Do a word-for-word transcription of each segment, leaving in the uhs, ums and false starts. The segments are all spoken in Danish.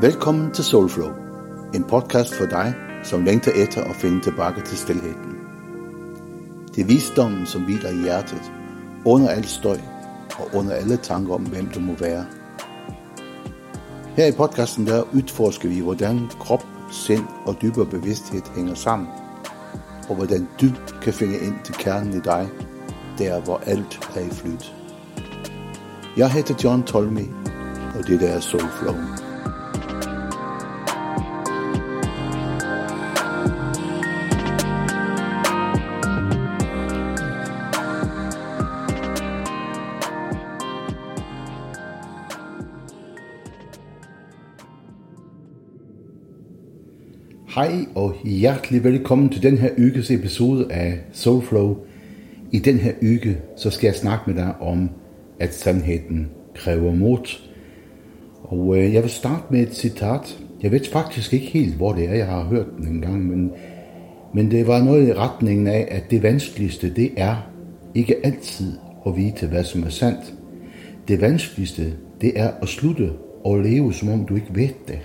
Velkommen til Soulflow, en podcast for dig, som længter efter at finde tilbage til stilheden. Det er visdommen, som hviler i hjertet, under al støj og under alle tanker om, hvem du må være. Her i podcasten der udforsker vi, hvordan krop, sind og dybere bevidsthed hænger sammen, og hvordan du kan finde ind til kernen i dig, der hvor alt er i flyt. Jeg hedder John Tolmi, og det der er Soulflow. Hej og hjertelig velkommen til den her uges episode af Soulflow. I den her uge så skal jeg snakke med dig om, at sandheden kræver mod. Og øh, jeg vil starte med et citat. Jeg ved faktisk ikke helt, hvor det er, jeg har hørt den en gang, men, men det var noget i retningen af, at det vanskeligste, det er ikke altid at vide, hvad som er sandt. Det vanskeligste, det er at slutte og leve, som om du ikke ved det.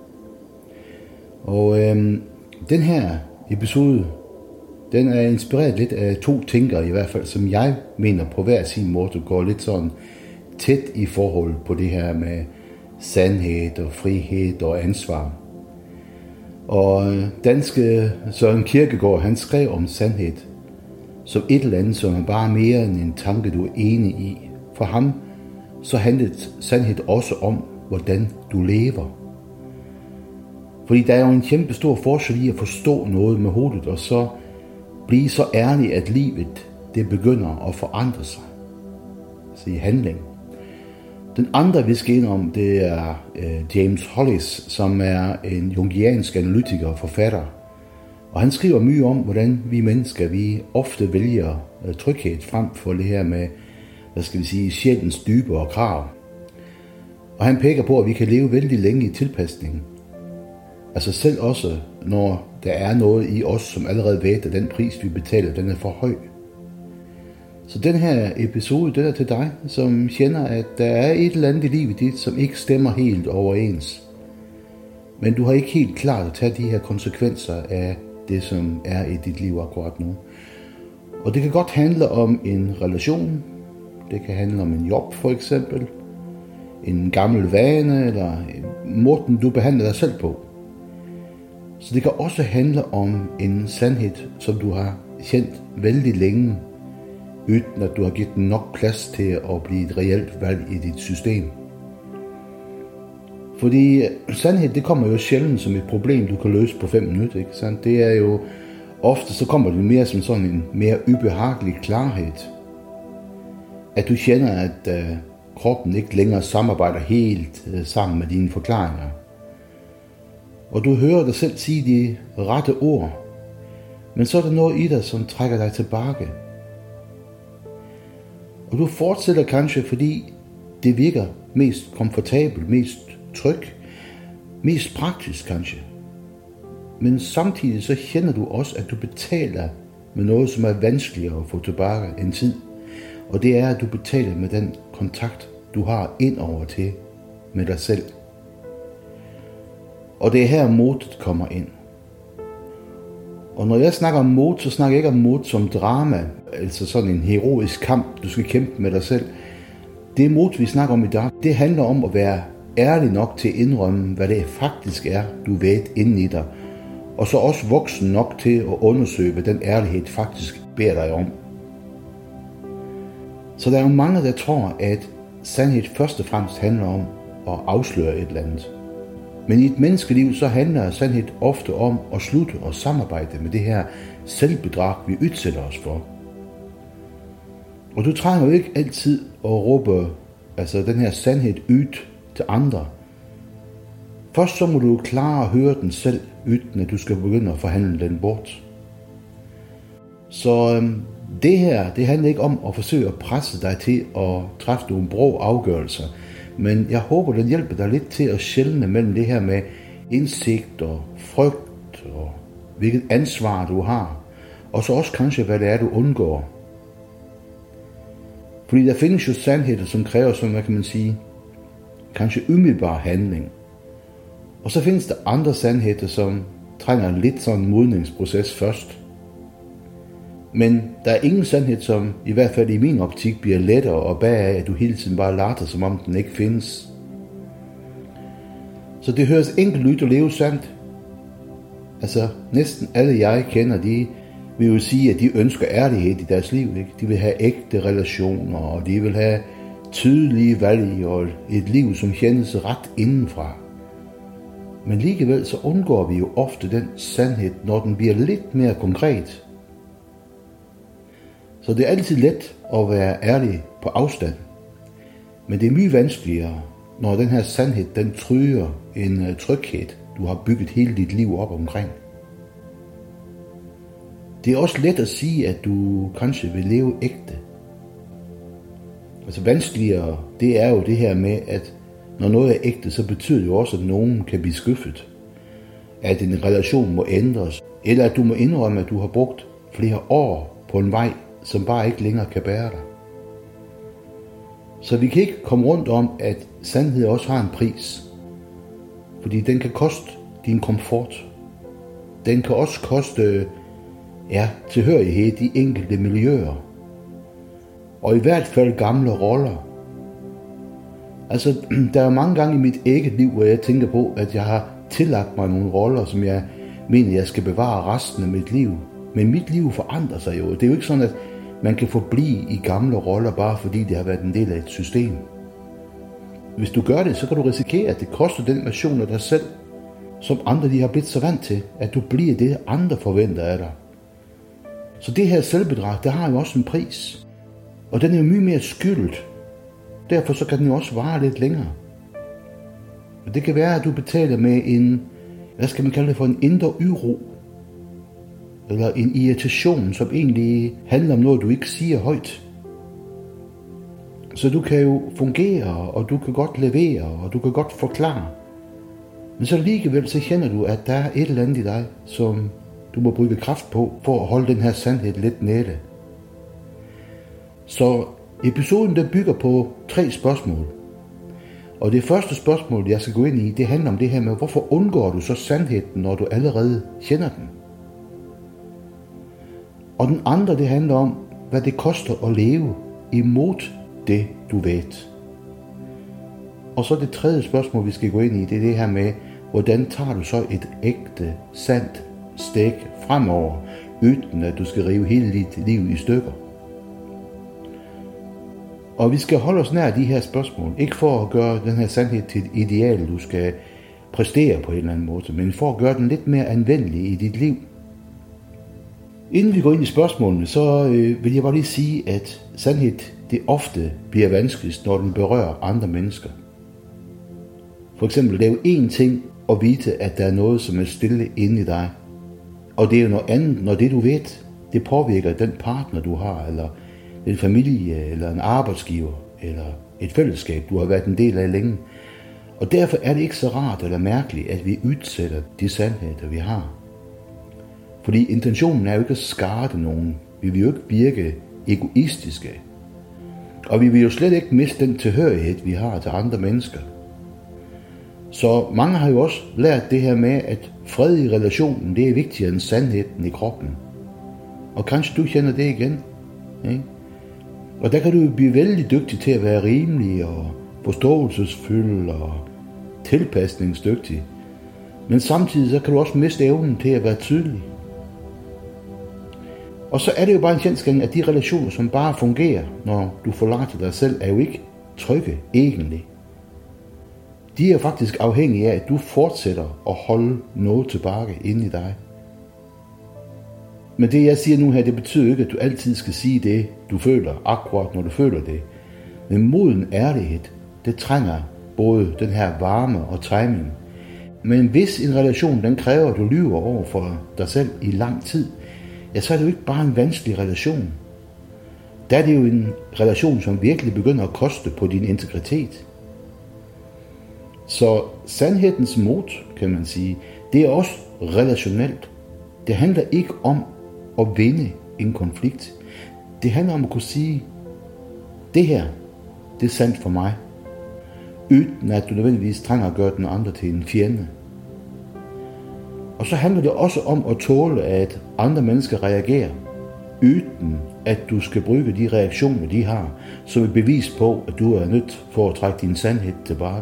Og øhm, den her episode, den er inspireret lidt af to tænkere i hvert fald, som jeg mener på hver sin måde går lidt sådan tæt i forhold på det her med sandhed og frihed og ansvar. Og danske Søren Kierkegaard, han skrev om sandhed som et eller andet, som er bare mere end en tanke, du er enig i. For ham så handlede sandhed også om, hvordan du lever. Fordi der er jo en kæmpe stor forskel i at forstå noget med hovedet, og så blive så ærlig, at livet det begynder at forandre sig. Altså i handling. Den andre, vi skal ind om, det er uh, James Hollis, som er en jungiansk analytiker og forfatter. Og han skriver mye om, hvordan vi mennesker, vi ofte vælger uh, tryghed frem for det her med, hvad skal vi sige, sjælens dybere krav. Og han peger på, at vi kan leve vældig længe i tilpasning. Altså selv også, når der er noget i os, som allerede ved, at den pris, vi betaler, den er for høj. Så den her episode, den er til dig, som kender, at der er et eller andet i livet dit, som ikke stemmer helt overens. Men du har ikke helt klart at tage de her konsekvenser af det, som er i dit liv akkurat nu. Og det kan godt handle om en relation. Det kan handle om en job for eksempel. En gammel vane, eller måden du behandler dig selv på. Så det kan også handle om en sandhed, som du har kendt vældig længe, uden at du har givet den nok plads til at blive et reelt valg i dit system. Fordi sandhed, det kommer jo sjældent som et problem, du kan løse på fem minutter, ikke sandt? Det er jo ofte, så kommer det mere som sådan en mere ubehagelig klarhed. At du kender, at uh, kroppen ikke længere samarbejder helt uh, sammen med dine forklaringer. Og du hører dig selv sige de rette ord, men så er der noget i dig, som trækker dig tilbage. Og du fortsætter kanskje, fordi det virker mest komfortabelt, mest tryg, mest praktisk kanskje. Men samtidig så kender du også, at du betaler med noget, som er vanskeligere at få tilbage en tid. Og det er, at du betaler med den kontakt, du har indover til med dig selv. Og det er her modet kommer ind. Og når jeg snakker om mod, så snakker jeg ikke om mod som drama, altså sådan en heroisk kamp, du skal kæmpe med dig selv. Det mod, vi snakker om i dag, det handler om at være ærlig nok til at indrømme, hvad det faktisk er, du ved inde i dig. Og så også voksen nok til at undersøge, hvad den ærlighed faktisk beder dig om. Så der er jo mange, der tror, at sandhed først og fremmest handler om at afsløre et eller andet. Men i et menneskeliv, så handler sandhed ofte om at slutte og samarbejde med det her selvbedrag, vi udsætter os for. Og du trænger jo ikke altid at råbe altså den her sandhed ud til andre. Først så må du klare at høre den selv, uden at du skal begynde at forhandle den bort. Så øhm, det her, det handler ikke om at forsøge at presse dig til at træffe nogle brå afgørelser. Men jeg håber, den hjælper dig lidt til at skelne mellem det her med indsigt og frygt og hvilket ansvar du har. Og så også kanskje, hvad det er, du undgår. Fordi der findes jo sandheder, som kræver, som hvad kan man sige, kanskje umiddelbar handling. Og så findes der andre sandheder, som trænger lidt sådan en modningsproces først. Men der er ingen sandhed, som i hvert fald i min optik bliver lettere og bag af, at du hele tiden bare lader, som om den ikke findes. Så det høres enkelt ud at leve sandt. Altså næsten alle jeg kender, de vil jo sige, at de ønsker ærlighed i deres liv. Ikke? De vil have ægte relationer, og de vil have tydelige valg og et liv, som kendes ret indenfra. Men alligevel så undgår vi jo ofte den sandhed, når den bliver lidt mere konkret. Så det er altid let at være ærlig på afstand. Men det er mye vanskeligere, når den her sandhed, den tryger en tryghed, du har bygget hele dit liv op omkring. Det er også let at sige, at du kanskje vil leve ægte. Altså vanskeligere, det er jo det her med, at når noget er ægte, så betyder det jo også, at nogen kan blive skuffet. At en relation må ændres, eller at du må indrømme, at du har brugt flere år på en vej, som bare ikke længere kan bære dig. Så vi kan ikke komme rundt om, at sandhed også har en pris. Fordi den kan koste din komfort. Den kan også koste ja, tilhørighed i enkelte miljøer. Og i hvert fald gamle roller. Altså, der er mange gange i mit eget liv, hvor jeg tænker på, at jeg har tillagt mig nogle roller, som jeg mener, jeg skal bevare resten af mit liv. Men mit liv forandrer sig jo. Det er jo ikke sådan, at man kan forblive i gamle roller, bare fordi det har været en del af et system. Hvis du gør det, så kan du risikere, at det koster den version af dig selv, som andre de har blivet så vant til, at du bliver det, andre forventer af dig. Så det her selvbedrag, det har jo også en pris. Og den er jo mye mere skyldt. Derfor så kan den jo også vare lidt længere. Og det kan være, at du betaler med en, hvad skal man kalde det for, en indre uro. Eller en irritation, som egentlig handler om noget, du ikke siger højt. Så du kan jo fungere, og du kan godt levere, og du kan godt forklare. Men så alligevel så kender du, at der er et eller andet i dig, som du må bruge kraft på, for at holde den her sandhed lidt nede. Så episoden der bygger på tre spørgsmål. Og det første spørgsmål, jeg skal gå ind i, det handler om det her med, hvorfor undgår du så sandheden, når du allerede kender den? Og den andre, det handler om, hvad det koster at leve imod det, du ved. Og så det tredje spørgsmål, vi skal gå ind i, det er det her med, hvordan tager du så et ægte, sandt stik fremover, uden at du skal rive hele dit liv i stykker. Og vi skal holde os nær de her spørgsmål, ikke for at gøre den her sandhed til et ideal, du skal præstere på en eller anden måde, men for at gøre den lidt mere anvendelig i dit liv. Inden vi går ind i spørgsmålene, så øh, vil jeg bare lige sige, at sandhed det ofte bliver vanskeligst, når den berører andre mennesker. For eksempel, det er jo én ting at vide, at der er noget, som er stille inde i dig. Og det er jo noget andet, når det du ved, det påvirker den partner, du har, eller en familie, eller en arbejdsgiver, eller et fællesskab, du har været en del af længe. Og derfor er det ikke så rart eller mærkeligt, at vi udsætter de sandheder, vi har. Fordi intentionen er jo ikke at skade nogen. Vi vil jo ikke virke egoistiske. Og vi vil jo slet ikke miste den tilhørighed, vi har til andre mennesker. Så mange har jo også lært det her med, at fred i relationen, det er vigtigere end sandheden i kroppen. Og kanskje du kender det igen. Ikke? Og der kan du jo blive vældig dygtig til at være rimelig og forståelsesfuld og tilpasningsdygtig. Men samtidig så kan du også miste evnen til at være tydelig. Og så er det jo bare en kendsgerning, at de relationer, som bare fungerer, når du forlader dig selv, er jo ikke trygge egentlig. De er faktisk afhængige af, at du fortsætter at holde noget tilbage inde i dig. Men det jeg siger nu her, det betyder ikke, at du altid skal sige det, du føler, akkurat når du føler det. Men moden ærlighed, det trænger både den her varme og timing. Men hvis en relation, den kræver, at du lyver over for dig selv i lang tid, ja, så er det jo ikke bare en vanskelig relation. Der er det jo en relation, som virkelig begynder at koste på din integritet. Så sandhedens mod, kan man sige, det er også relationelt. Det handler ikke om at vinde en konflikt. Det handler om at kunne sige, det her, det er sandt for mig, uden at du nødvendigvis trænger at gøre den andre til en fjende. Og så handler det også om at tåle, at andre mennesker reagerer, uden at du skal bruge de reaktioner, de har, som et bevis på, at du er nødt for at trække din sandhed tilbage.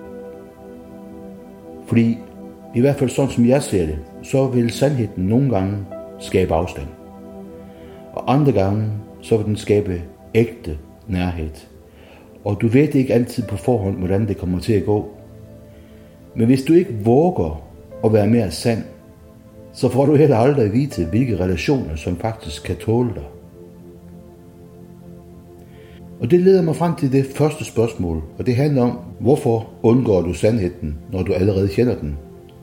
Fordi, i hvert fald sådan som jeg ser det, så vil sandheden nogle gange skabe afstand. Og andre gange, så vil den skabe ægte nærhed. Og du ved ikke altid på forhånd, hvordan det kommer til at gå. Men hvis du ikke våger at være mere sand, så får du heller aldrig at vide, hvilke relationer, som faktisk kan tåle dig. Og det leder mig frem til det første spørgsmål, og det handler om, hvorfor undgår du sandheden, når du allerede kender den?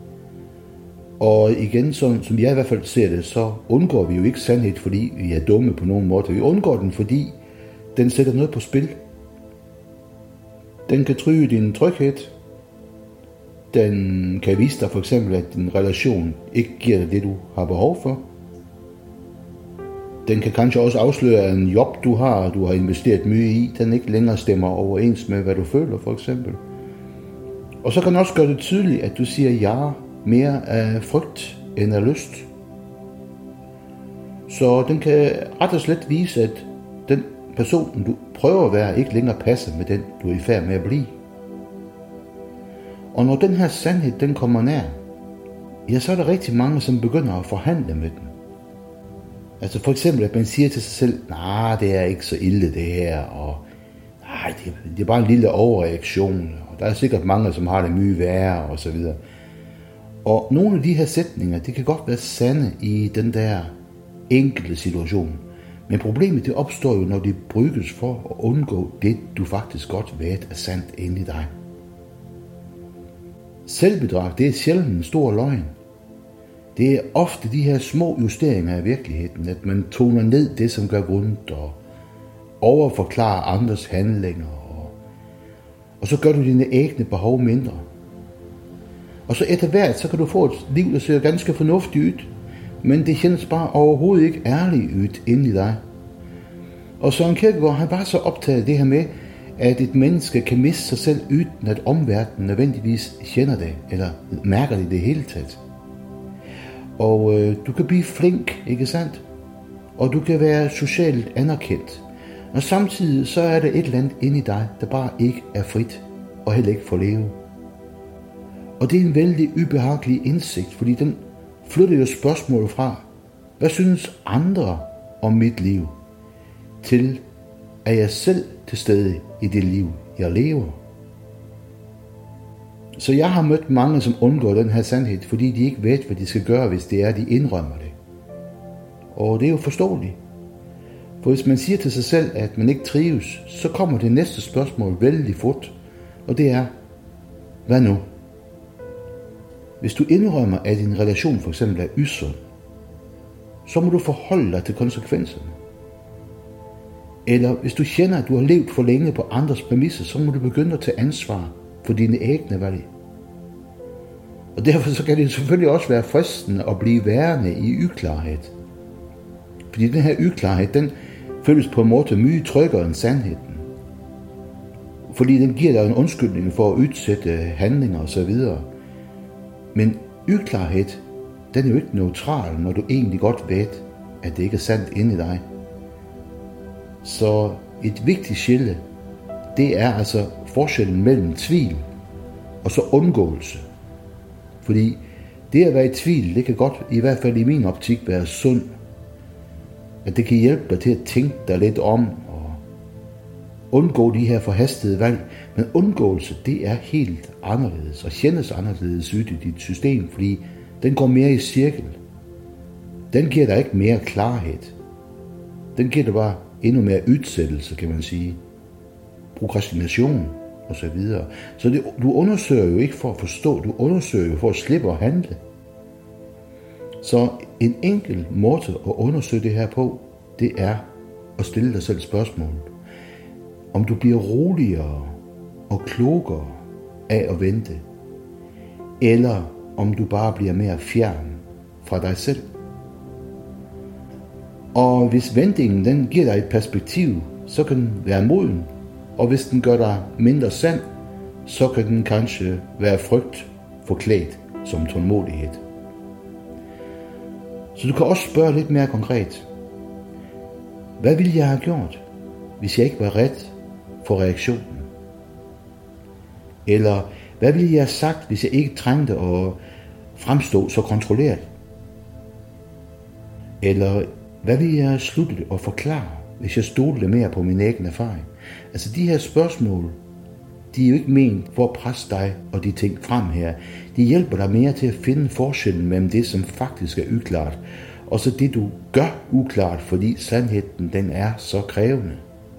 Og igen, som, som jeg i hvert fald ser det, så undgår vi jo ikke sandhed, fordi vi er dumme på nogen måde. Vi undgår den, fordi den sætter noget på spil. Den kan true din tryghed. Den kan vise dig for eksempel, at din relation ikke giver dig det, du har behov for. Den kan kanskje også afsløre, at en job, du har, du har investeret mye i, den ikke længere stemmer overens med, hvad du føler, for eksempel. Og så kan den også gøre det tydeligt, at du siger ja mere af frygt end af lyst. Så den kan ret og slet vise, at den person, du prøver at være, ikke længere passer med den, du er i færd med at blive. Og når den her sandhed, den kommer nær, ja, så er der rigtig mange, som begynder at forhandle med den. Altså for eksempel, at man siger til sig selv, nej, det er ikke så ille det her, og nej, det, det er bare en lille overreaktion, og der er sikkert mange, som har det mye værre, og så videre. Og nogle af de her sætninger, det kan godt være sande i den der enkelte situation. Men problemet, det opstår jo, når de bruges for at undgå det, du faktisk godt ved er sandt inde i dig. Selvbedrag, det er sjældent en stor løgn. Det er ofte de her små justeringer af virkeligheden, at man toner ned det, som gør ondt, og overforklarer andres handlinger, og, og så gør du dine egne behov mindre. Og så etter hvert, så kan du få et liv, der ser ganske fornuftigt ud, men det kjennes bare overhovedet ikke ærligt ud inde i dig. Og Søren Kierkegaard, han var så optaget af det her med, at et menneske kan miste sig selv uden at omverdenen nødvendigvis kender det, eller mærker det i det hele taget. Og øh, du kan blive flink, ikke sandt? Og du kan være socialt anerkendt. Og samtidig så er der et eller andet inde i dig, der bare ikke er frit, og heller ikke får leve. Og det er en vældig ubehagelig indsigt, fordi den flytter jo spørgsmålet fra, hvad synes andre om mit liv, til er jeg selv til stede i det liv, jeg lever. Så jeg har mødt mange, som undgår den her sandhed, fordi de ikke ved, hvad de skal gøre, hvis det er, de indrømmer det. Og det er jo forståeligt. For hvis man siger til sig selv, at man ikke trives, så kommer det næste spørgsmål vældig fort, og det er, hvad nu? Hvis du indrømmer, at din relation for eksempel er usund, så må du forholde dig til konsekvenserne. Eller hvis du kender, at du har levet for længe på andres præmisser, så må du begynde at tage ansvar for dine egne valg. Og derfor så kan det selvfølgelig også være fristende at blive værende i uklarhed. Fordi den her uklarhed, den føles på en måde mye tryggere end sandheden. Fordi den giver dig en undskyldning for at udsætte handlinger osv. Men uklarhed, den er jo ikke neutral, når du egentlig godt ved, at det ikke er sandt inde i dig. Så et vigtigt skille, det er altså forskellen mellem tvivl og så undgåelse. Fordi det at være i tvivl, det kan godt, i hvert fald i min optik, være sund. At det kan hjælpe dig til at tænke dig lidt om og undgå de her forhastede valg. Men undgåelse, det er helt anderledes og kjennes anderledes ud i dit system, fordi den går mere i cirkel. Den giver dig ikke mere klarhed. Den giver dig bare endnu mere udsættelse, kan man sige. Prokrastination og så videre. Så det, du undersøger jo ikke for at forstå, du undersøger jo for at slippe at handle. Så en enkel måde at undersøge det her på, det er at stille dig selv spørgsmål. Om du bliver roligere og klogere af at vente, eller om du bare bliver mere fjern fra dig selv. Og hvis ventingen den giver dig et perspektiv, så kan den være moden, og hvis den gør dig mindre sand, så kan den kanskje være frygt forklædt som tålmodighed. Så du kan også spørge lidt mere konkret. Hvad ville jeg have gjort, hvis jeg ikke var ret for reaktionen? Eller hvad ville jeg have sagt, hvis jeg ikke trængte at fremstå så kontrolleret? Eller hvad ville jeg have sluttet og forklare, hvis jeg stolede mere på min egen erfaring? Altså de her spørgsmål, de er jo ikke ment for at presse dig og de ting frem her. De hjælper dig mere til at finde forskellen mellem det, som faktisk er uklart, og så det, du gør uklart, fordi sandheden, den er så krævende.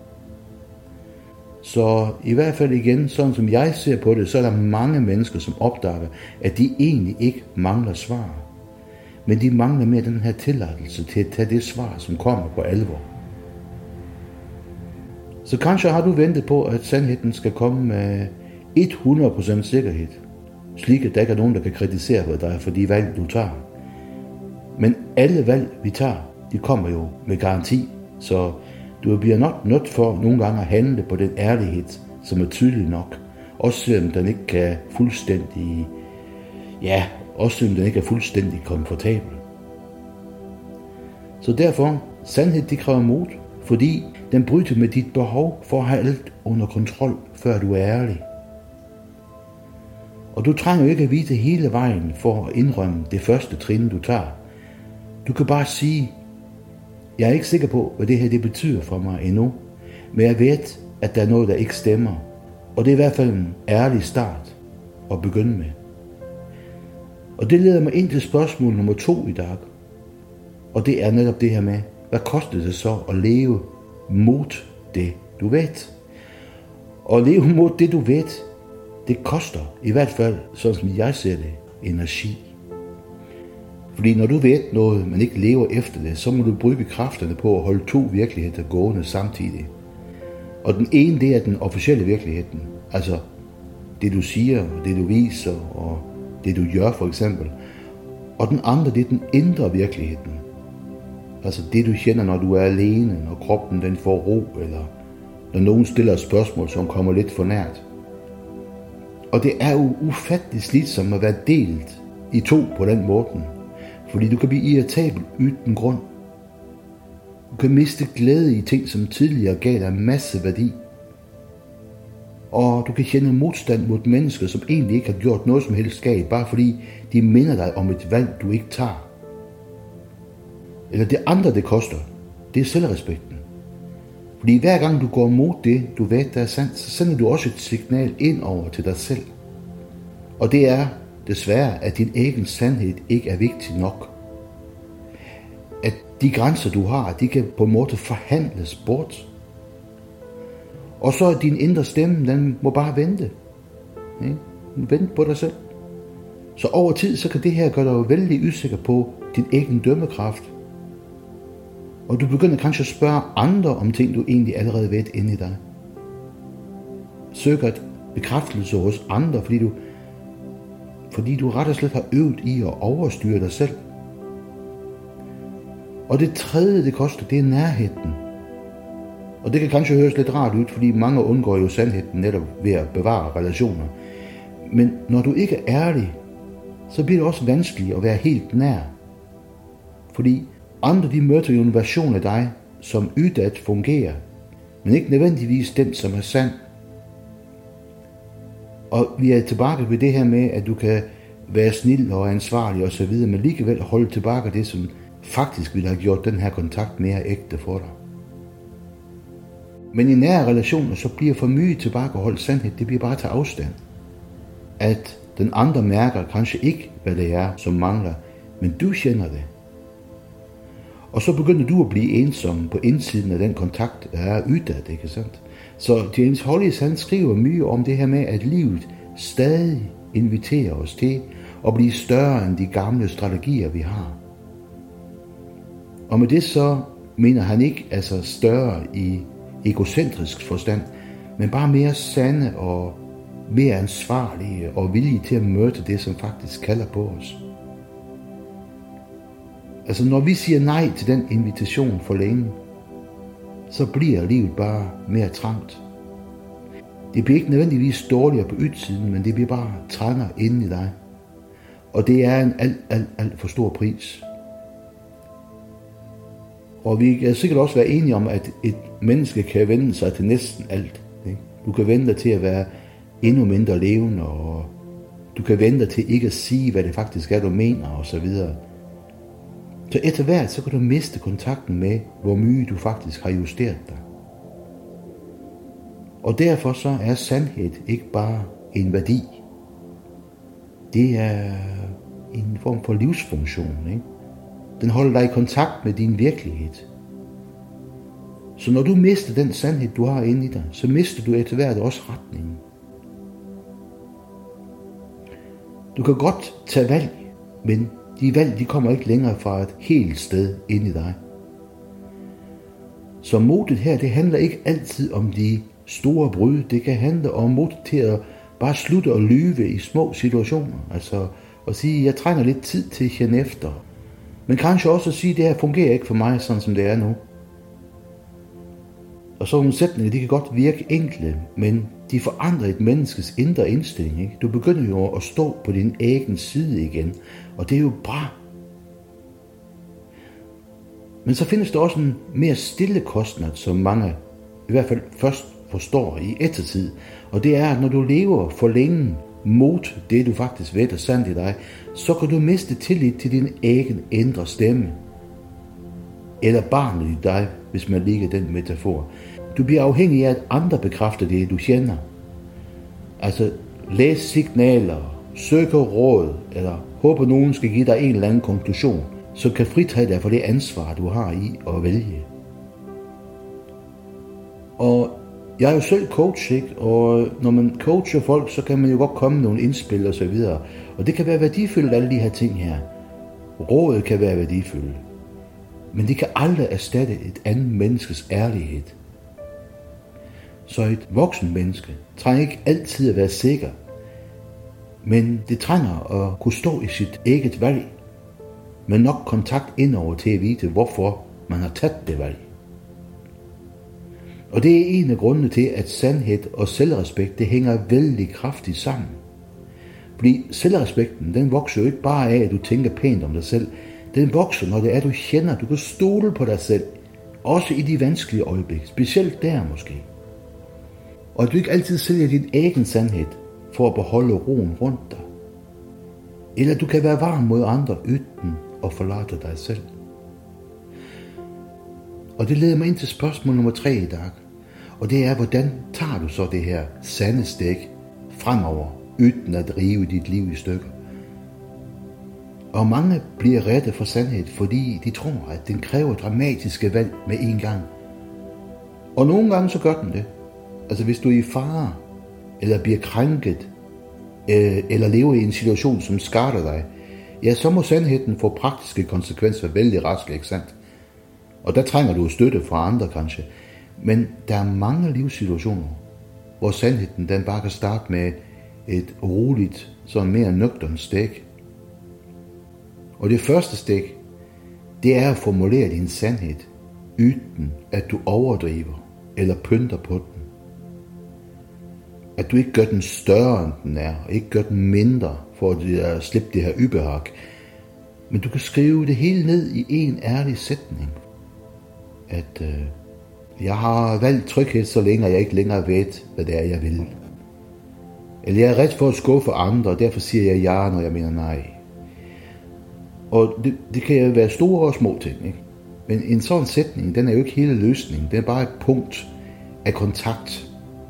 Så i hvert fald igen, sådan som jeg ser på det, så er der mange mennesker, som opdager, at de egentlig ikke mangler svar. Men de mangler mere den her tilladelse til at tage det svar, som kommer på alvor. Så kanskje har du ventet på, at sandheden skal komme med hundrede procent sikkerhed, slik at der ikke er nogen, der kan kritisere dig for de valg, du tager. Men alle valg, vi tager, de kommer jo med garanti, så du bliver nok nødt for nogle gange at handle på den ærlighed, som er tydelig nok, også selvom den ikke kan fuldstændig, ja, også selvom den ikke er fuldstændig komfortabel. Så derfor, sandhed, det kræver mod, fordi den bryder med dit behov for at have alt under kontrol, før du er ærlig. Og du trænger jo ikke at vide hele vejen for at indrømme det første trin, du tager. Du kan bare sige, jeg er ikke sikker på, hvad det her det betyder for mig endnu, men jeg ved, at der er noget, der ikke stemmer. Og det er i hvert fald en ærlig start at begynde med. Og det leder mig ind til spørgsmål nummer to i dag. Og det er netop det her med, hvad koster det så at leve mod det, du ved? Og at leve mod det, du ved, det koster i hvert fald, sådan som jeg ser det, energi. Fordi når du ved noget, men ikke lever efter det, så må du bruge kræfterne på at holde to virkeligheder gående samtidig. Og den ene, det er den officielle virkeligheden. Altså det du siger, det du viser, og det du gør for eksempel. Og den andre, det er den indre virkeligheden. Altså det du kender, når du er alene, når kroppen den får ro, eller når nogen stiller et spørgsmål, som kommer lidt for nært. Og det er jo ufatteligt slidsomt at være delt i to på den måde. Fordi du kan blive irritabel uden grund. Du kan miste glæde i ting, som tidligere gav dig en masse værdi. Og du kan kende modstand mod mennesker, som egentlig ikke har gjort noget som helst galt, bare fordi de minder dig om et valg, du ikke tager. Eller det andre, det koster, det er selvrespekten. Fordi hver gang du går mod det, du ved, der er sandt, så sender du også et signal ind over til dig selv. Og det er desværre, at din egen sandhed ikke er vigtig nok. At de grænser, du har, de kan på en måde forhandles bort. Og så er din indre stemme, den må bare vente. Ikke? Vente på dig selv. Så over tid, så kan det her gøre dig jo vældig usikker på din egen dømmekraft. Og du begynder kanskje at spørge andre om ting, du egentlig allerede ved inde i dig. Søger et bekræftelse hos andre, fordi du, fordi du ret og slet har øvet i at overstyre dig selv. Og det tredje, det koster, det er nærheden. Og det kan kanskje høres lidt rart ud, fordi mange undgår jo sandheden netop ved at bevare relationer. Men når du ikke er ærlig, så bliver det også vanskeligt at være helt nær. Fordi andre, de møder jo en version af dig, som ydet fungerer, men ikke nødvendigvis den, som er sand. Og vi er tilbage ved det her med, at du kan være snil og ansvarlig osv., men alligevel holde tilbage det, som faktisk ville have gjort den her kontakt mere ægte for dig. Men i nære relationer, så bliver for mye tilbageholdt sandhed, det bliver bare til afstand. At den andre mærker kanskje ikke, hvad det er, som mangler, men du kender det. Og så begynder du at blive ensom på indsiden af den kontakt, der er ydet, ikke sandt? Så James Hollis, han skriver mye om det her med, at livet stadig inviterer os til at blive større end de gamle strategier, vi har. Og med det så mener han ikke altså større i egocentrisk forstand, men bare mere sande og mere ansvarlige og villige til at møde det, som faktisk kalder på os. Altså når vi siger nej til den invitation for længe, så bliver livet bare mere trangt. Det bliver ikke nødvendigvis dårligere på ydsiden, men det bliver bare trængere inde i dig. Og det er en alt, alt, alt for stor pris. Og vi kan sikkert også være enige om, at et menneske kan vende sig til næsten alt. Ikke? Du kan vende dig til at være endnu mindre levende, og du kan vende dig til ikke at sige, hvad det faktisk er, du mener, og så videre. Så etter hvert, så kan du miste kontakten med, hvor mye du faktisk har justeret dig. Og derfor så er sandhed ikke bare en værdi. Det er en form for livsfunktion, ikke? Den holder dig i kontakt med din virkelighed. Så når du mister den sandhed, du har inde i dig, så mister du etter hvert også retningen. Du kan godt tage valg, men de valg, de kommer ikke længere fra et helt sted inde i dig. Så modet her, det handler ikke altid om de store brud. Det kan handle om mod til at bare slutte og lyve i små situationer. Altså at sige, jeg trænger lidt tid til at kende efter. Men kanskje også at sige, at det her fungerer ikke for mig, sådan som det er nu. Og så nogle sætninger, de kan godt virke enkle, men de forandrer et menneskes indre indstilling. Ikke? Du begynder jo at stå på din egen side igen, og det er jo bra. Men så findes der også en mere stille kostnad, som mange i hvert fald først forstår i ettertid. Og det er, at når du lever for længe mod det, du faktisk ved er sandt i dig, så kan du miste tillid til din egen indre stemme. Eller barnet i dig, hvis man ligger den metafor. Du bliver afhængig af, at andre bekræfter det, du kender. Altså, læs signaler, søg råd, eller håber nogen skal give dig en eller anden konklusion, som kan fritage dig for det ansvar, du har i at vælge. Og jeg er jo selv coach, ikke? Og når man coacher folk, så kan man jo godt komme med nogle indspil og så videre. Og det kan være værdifuldt, alle de her ting her. Rådet kan være værdifuldt. Men det kan aldrig erstatte et andet menneskes ærlighed. Så et voksen menneske trænger ikke altid at være sikker, men det trænger at kunne stå i sit eget valg, med nok kontakt indover til at vide, hvorfor man har taget det valg. Og det er en af grundene til, at sandhed og selvrespekt, det hænger vældig kraftigt sammen. Fordi selvrespekten, den vokser jo ikke bare af, at du tænker pænt om dig selv. Den vokser, når det er, du kender, du kan stole på dig selv. Også i de vanskelige øjeblikke, specielt der måske. Og at du ikke altid sælger din egen sandhed for at beholde roen rundt dig. Eller du kan være varm mod andre uden at forlade dig selv. Og det leder mig ind til spørgsmål nummer tre i dag. Og det er, hvordan tager du så det her sande stik fremover, uden at rive dit liv i stykker? Og mange bliver redde for sandhed, fordi de tror, at den kræver dramatiske valg med en gang. Og nogle gange så gør den det. Altså hvis du er i fare, eller bliver krænket, eller lever i en situation, som skader dig, ja, så må sandheden få praktiske konsekvenser vældig rask, ikke sandt? Og der trænger du støtte fra andre kanskje. Men der er mange livssituationer, hvor sandheden den bare kan starte med et roligt, sådan mere nøgternt stik. Og det første stik, det er at formulere din sandhed, uden at du overdriver eller pynter på den. At du ikke gør den større, end den er, og ikke gør den mindre, for at slippe det her ubehag. Men du kan skrive det hele ned i en ærlig sætning. At øh, jeg har valgt tryghed, så længe jeg ikke længere ved, hvad det er, jeg vil. Eller jeg er ret for at skuffe andre, og derfor siger jeg ja, når jeg mener nej. Og det, det kan jo være store og små ting, ikke? Men en sådan sætning, den er jo ikke hele løsningen. Den er bare et punkt af kontakt.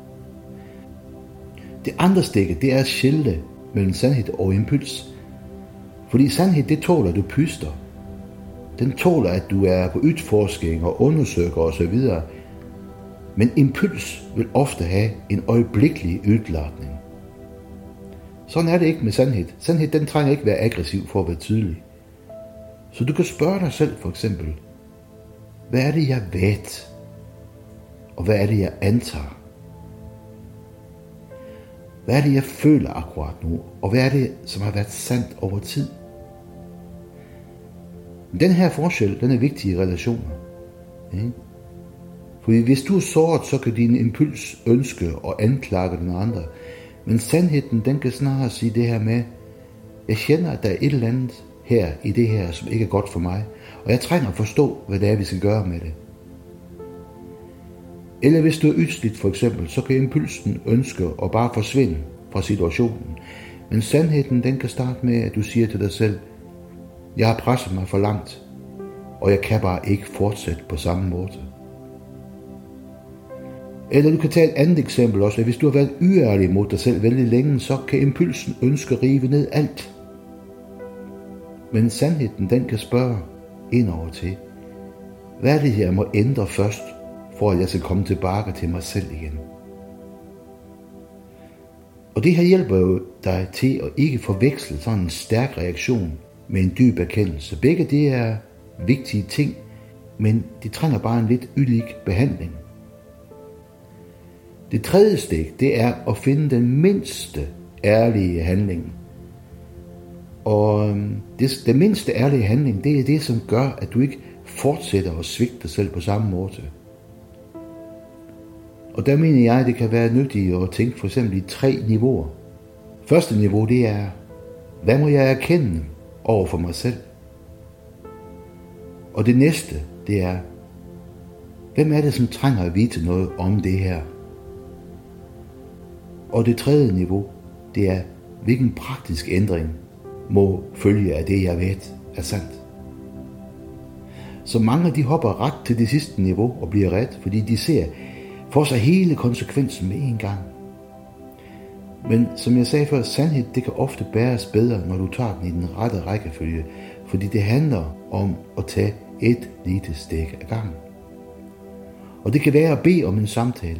Det andre stikket, det er at skille mellem sandhed og impuls. Fordi sandhed, det tåler, at du pyster. Den tåler, at du er på udforskning og undersøger osv. Men impuls vil ofte have en øjeblikkelig udladning. Sådan er det ikke med sandhed. Sandhed, den trænger ikke være aggressiv for at være tydelig. Så du kan spørge dig selv for eksempel, hvad er det, jeg ved? Og hvad er det, jeg antager? Hvad er det, jeg føler akkurat nu? Og hvad er det, som har været sandt over tid? Den her forskel, den er vigtig i relationer. Ikke? Fordi hvis du er såret, så kan din impuls ønske og anklage den andre. Men sandheden, den kan snarere sige det her med, jeg kender, at der er et eller andet, her i det her, som ikke er godt for mig, og jeg trænger at forstå, hvad det er, vi skal gøre med det. Eller hvis du er ydsligt for eksempel, så kan impulsen ønske at bare forsvinde fra situationen. Men sandheden, den kan starte med, at du siger til dig selv, jeg har presset mig for langt, og jeg kan bare ikke fortsætte på samme måde. Eller du kan tage et andet eksempel også, at hvis du har været uærlig mod dig selv vældig længe, så kan impulsen ønske at rive ned alt. Men sandheden, den kan spørge indover til, hvad er det, jeg må ændre først, for at jeg skal komme tilbage til mig selv igen. Og det her hjælper jo dig til at ikke forveksle sådan en stærk reaktion med en dyb erkendelse. Begge det er vigtige ting, men de trænger bare en lidt ulik behandling. Det tredje stik, det er at finde den mindste ærlige handling. Og det, den mindste ærlige handling, det er det, som gør, at du ikke fortsætter at svigte dig selv på samme måde. Og der mener jeg, at det kan være nyttigt at tænke for eksempel i tre niveauer. Første niveau, det er, hvad må jeg erkende over for mig selv? Og det næste, det er, hvem er det, som trænger at vide noget om det her? Og det tredje niveau, det er, hvilken praktisk ændring må følge af det, jeg ved er sandt. Så mange de hopper ret til det sidste niveau og bliver ret, fordi de ser for sig hele konsekvensen med en gang. Men som jeg sagde før, sandhed det kan ofte bæres bedre, når du tager den i den rette rækkefølge, fordi det handler om at tage et lille stik ad gangen. Og det kan være at bede om en samtale,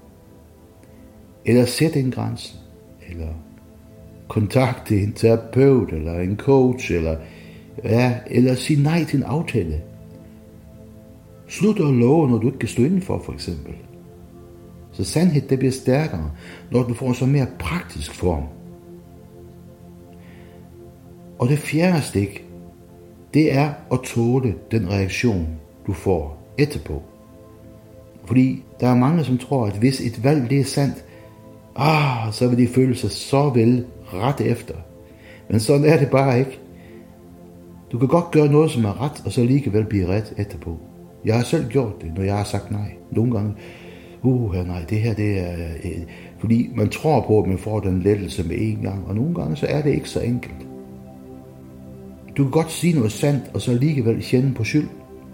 eller sætte en grænse, eller kontakte en terapeut, eller en coach, eller, ja, eller sige nej til en aftale. Slut at love, når du ikke kan stå indenfor, for eksempel. Så sandhed, det bliver stærkere, når du får så mere praktisk form. Og det fjerde stik, det er at tåle den reaktion, du får etterpå. Fordi der er mange, som tror, at hvis et valg det er sandt, ah, så vil de føle sig så vel ret efter. Men sådan er det bare ikke. Du kan godt gøre noget, som er ret, og så alligevel blive ret etterpå. Jeg har selv gjort det, når jeg har sagt nej. Nogle gange, uh, nej, det her, det er... Øh, fordi man tror på, at man får den lettelse med en gang, og nogle gange, så er det ikke så enkelt. Du kan godt sige noget sandt, og så alligevel kende på skyld.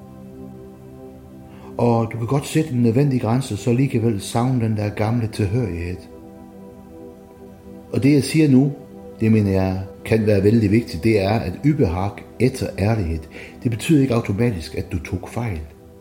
Og du kan godt sætte en nødvendig grænse, så alligevel savne den der gamle tilhørighed. Og det jeg siger nu, det mener jeg kan være vældig vigtigt, det er, at ubehag efter ærlighed, det betyder ikke automatisk, at du tog fejl.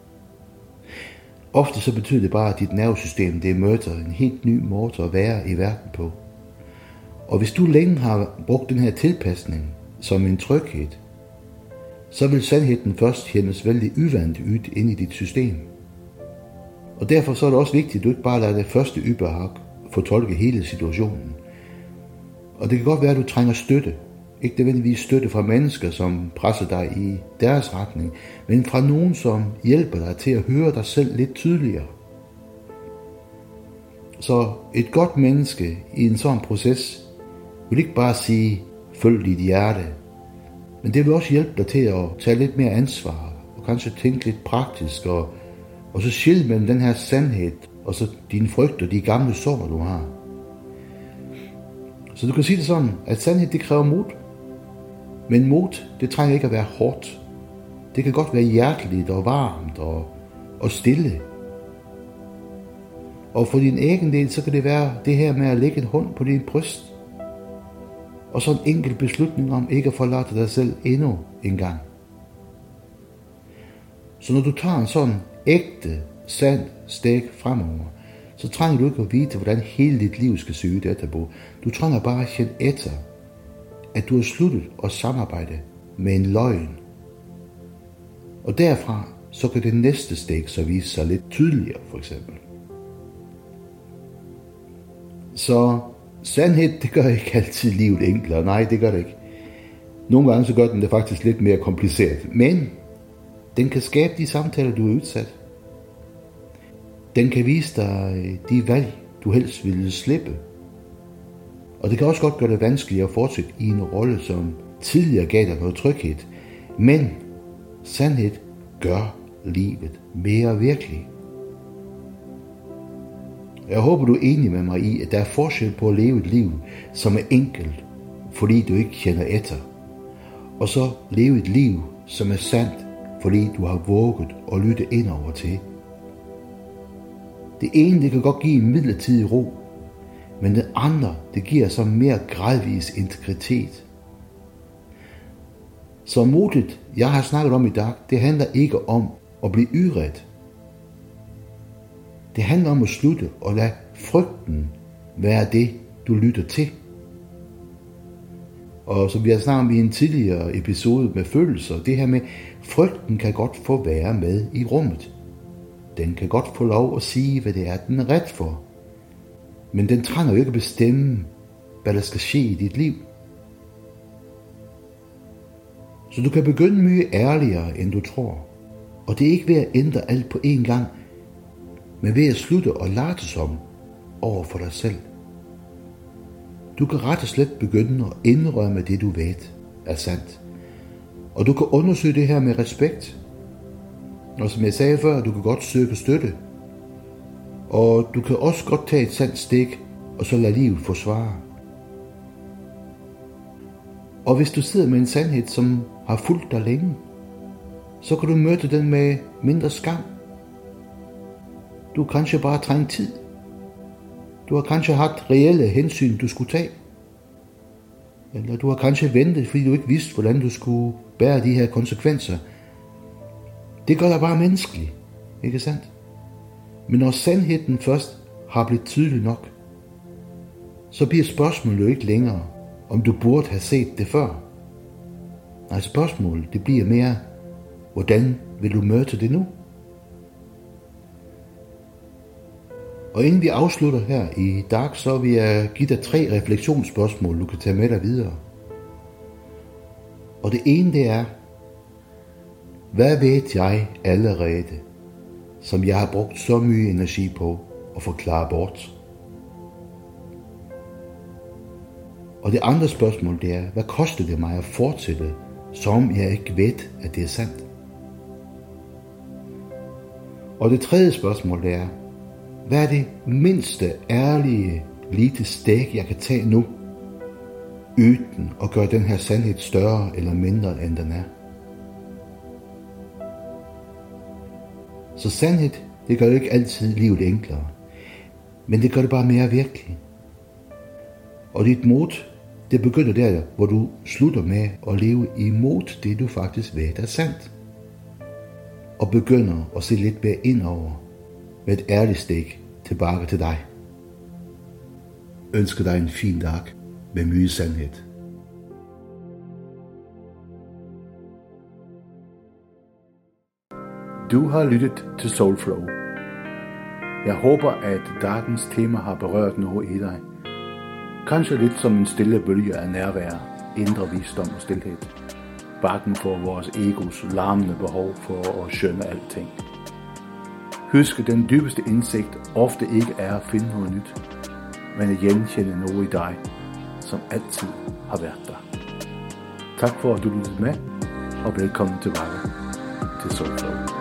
Ofte så betyder det bare, at dit nervesystem, det møder en helt ny måde at være i verden på. Og hvis du længe har brugt den her tilpasning som en tryghed, så vil sandheden først kendes vældig uvandt ud ind i dit system. Og derfor så er det også vigtigt, at du ikke bare lader det første ubehag fortolke hele situationen. Og det kan godt være, at du trænger støtte. Ikke nødvendigvis støtte fra mennesker, som presser dig i deres retning, men fra nogen, som hjælper dig til at høre dig selv lidt tydeligere. Så et godt menneske i en sådan proces vil ikke bare sige, følg dit hjerte, men det vil også hjælpe dig til at tage lidt mere ansvar, og kanskje tænke lidt praktisk, og, og så skille mellem den her sandhed, og så dine frygter, de gamle sår, du har. Så du kan sige det sådan, at sandhed, det kræver mod. Men mod, det trænger ikke at være hårdt. Det kan godt være hjerteligt og varmt og, og stille. Og for din egen del, så kan det være det her med at lægge en hånd på din bryst. Og så en enkelt beslutning om ikke at forlade dig selv endnu en gang. Så når du tager en sådan ægte, sand stik fremover, så trænger du ikke at vide, hvordan hele dit liv skal se ud etterpå. Du trænger bare at kende efter, at du har sluttet at samarbejde med en løgn. Og derfra, så kan det næste stik så vise sig lidt tydeligere, for eksempel. Så sandhed, det gør ikke altid livet enklere. Nej, det gør det ikke. Nogle gange så gør den det faktisk lidt mere kompliceret. Men den kan skabe de samtaler, du er udsat. Den kan vise dig de valg, du helst ville slippe. Og det kan også godt gøre det vanskeligt at fortsætte i en rolle, som tidligere gav dig noget tryghed. Men sandhed gør livet mere virkeligt. Jeg håber, du er enig med mig i, at der er forskel på at leve et liv, som er enkelt, fordi du ikke kender efter, og så leve et liv, som er sandt, fordi du har våget at lytte ind over til. Det ene, det kan godt give en midlertidig ro, men det andre, det giver så mere gradvis integritet. Så modet, jeg har snakket om i dag, det handler ikke om at blive yret. Det handler om at slutte og lade frygten være det, du lytter til. Og som vi har snakket om i en tidligere episode med følelser, det her med, frygten kan godt få være med i rummet. Den kan godt få lov at sige, hvad det er, den er ret for. Men den trænger jo ikke at bestemme, hvad der skal ske i dit liv. Så du kan begynde mye ærligere, end du tror. Og det er ikke ved at ændre alt på én gang, men ved at slutte og lade som over for dig selv. Du kan ret og slet begynde at indrømme det, du ved er sandt. Og du kan undersøge det her med respekt. Og som jeg sagde før, du kan godt søge støtte. Og du kan også godt tage et sandt stik, og så lade livet forsvare. Og hvis du sidder med en sandhed, som har fulgt dig længe, så kan du møde den med mindre skam. Du har kanskje bare trængt tid. Du har kanskje haft reelle hensyn, du skulle tage. Eller du har kanskje ventet, fordi du ikke vidste, hvordan du skulle bære de her konsekvenser. Det gør dig bare menneskelig, ikke sandt? Men når sandheden først har blivet tydelig nok, så bliver spørgsmålet jo ikke længere, om du burde have set det før. Nej, spørgsmålet det bliver mere, hvordan vil du møde det nu? Og inden vi afslutter her i dag, så vil jeg give dig tre refleksionsspørgsmål, du kan tage med dig videre. Og det ene det er, hvad ved jeg allerede, som jeg har brugt så mye energi på at forklare bort? Og det andre spørgsmål det er, hvad koster det mig at fortsætte, som jeg ikke ved, at det er sandt? Og det tredje spørgsmål det er, hvad er det mindste ærlige lille stik, jeg kan tage nu, uden at gøre den her sandhed større eller mindre, end den er? Så sandhed, det gør jo ikke altid livet enklere, men det gør det bare mere virkeligt. Og dit mod, det begynder der, hvor du slutter med at leve imod det, du faktisk ved er sandt. Og begynder at se lidt mere indover med et ærligt stik tilbage til dig. Ønsker dig en fin dag med mye sandhed. Du har lyttet til Soulflow. Jeg håber, at dagens tema har berørt noget i dig. Kanskje lidt som en stille bølge af nærvær, indre visdom og stilhed. Bakken for vores egos larmende behov for at skønne alting. Husk, at den dybeste indsigt ofte ikke er at finde noget nyt, men at genkende noget i dig, som altid har været der. Tak for, at du lyttede med, og velkommen tilbage til Soulflow.